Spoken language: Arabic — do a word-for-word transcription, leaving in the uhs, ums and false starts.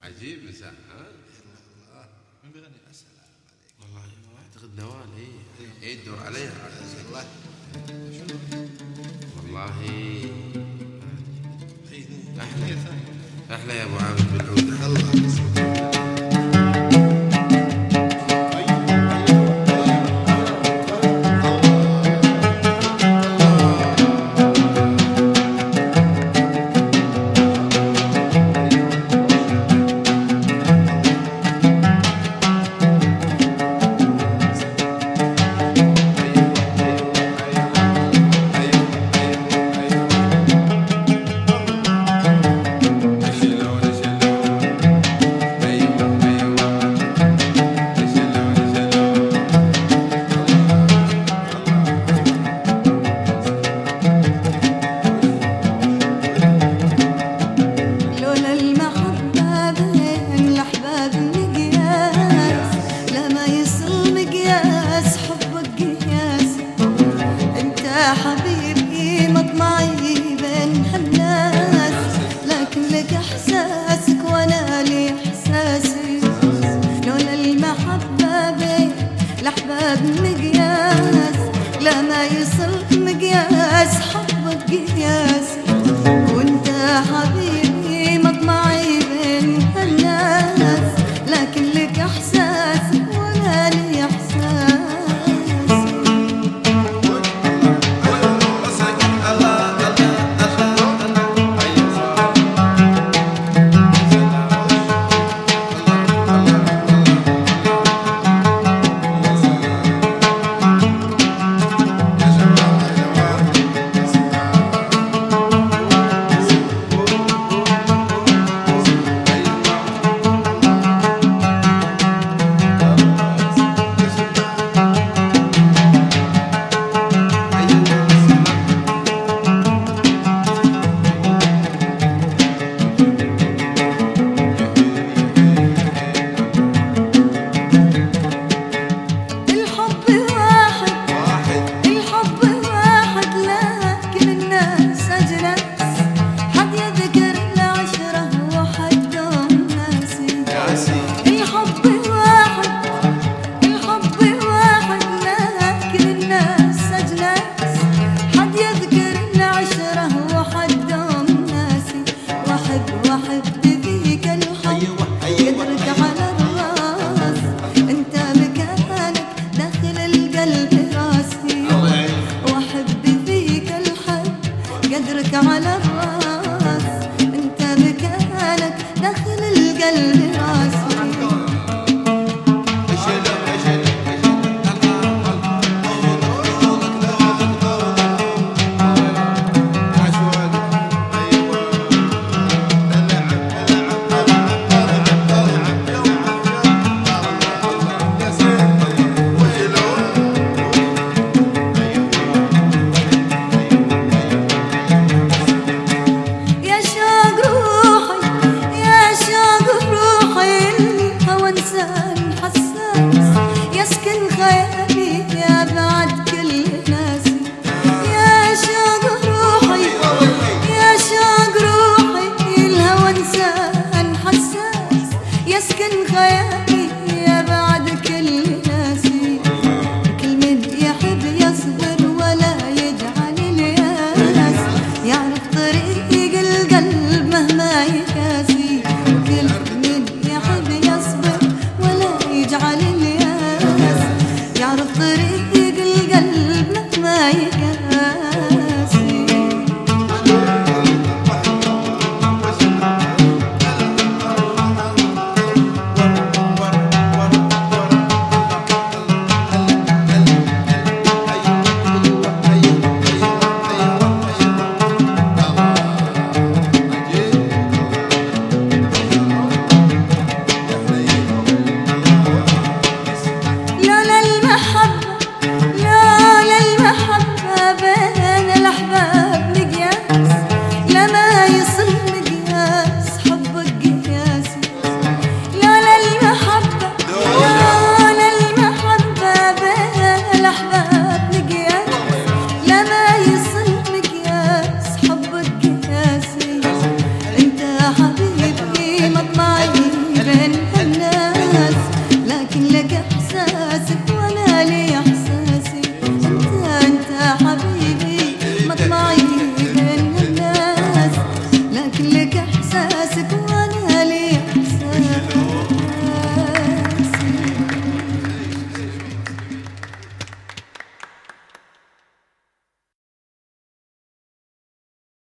عجيب مساء. ها الله من بغني اسال عليك والله اعتقد نوال. اي اي تدور عليها الله والله. احلى احلى يا ابو عابد بالعوده. الله حبيبي مطمعي بين هالناس، لكن لك احساسك وانا لي احساسي. لولا المحبة بين الاحباب مقياس، لا ما يصل مقياس حبك قياسي. وانت حبيبي مطمعي بين هالناس، لكن لك احساسك وانا لي احساسي. قدرك على الراس، انت مكانك داخل القلب راسي. يسكن خيالي يا بعد كل ناسي. كل من يحب يصبر ولا يجعل الياس، يعرف طريق القلب مهما يكاسي. كل من يحب يصبر ولا يجعل الياس، يعرف طريق القلب مهما يكاسي. وكلك احساسك